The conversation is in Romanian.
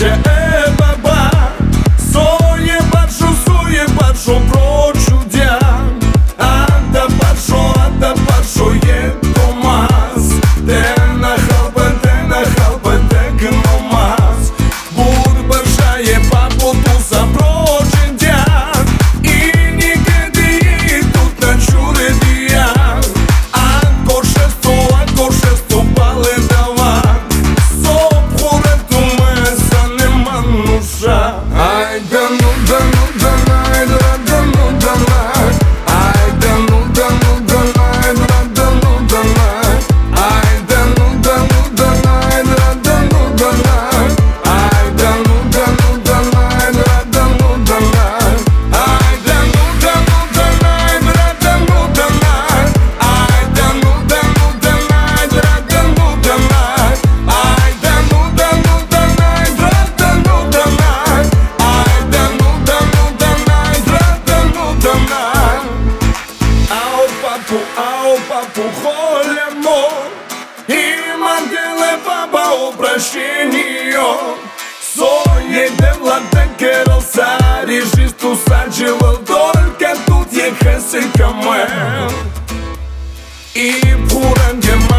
gdzie baba Soje barszo proču djan A da barsho jedno mas Te na halpa te gno mas Bud barsha je papo tu sa pročin djan I nikedi tut na čure dijan Ako šesto pale davan Sop hore tu mesa nema nuša Ajde Au papu holemo Imantele baba oprašenio Soje devla tekerel sari Žistu sađeval dolke Тут je hese kamen I puran je